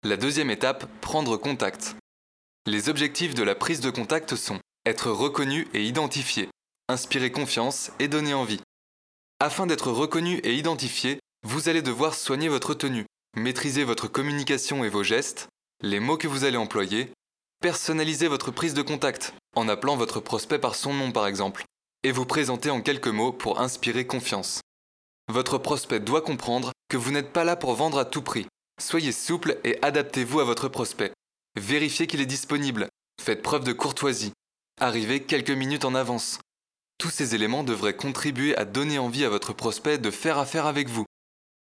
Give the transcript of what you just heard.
La deuxième étape, prendre contact. Les objectifs de la prise de contact sont être reconnu et identifié, inspirer confiance et donner envie. Afin d'être reconnu et identifié, vous allez devoir soigner votre tenue, maîtriser votre communication et vos gestes, les mots que vous allez employer, personnaliser votre prise de contact, en appelant votre prospect par son nom par exemple, et vous présenter en quelques mots pour inspirer confiance. Votre prospect doit comprendre que vous n'êtes pas là pour vendre à tout prix. Soyez souple et adaptez-vous à votre prospect. Vérifiez qu'il est disponible. Faites preuve de courtoisie. Arrivez quelques minutes en avance. Tous ces éléments devraient contribuer à donner envie à votre prospect de faire affaire avec vous.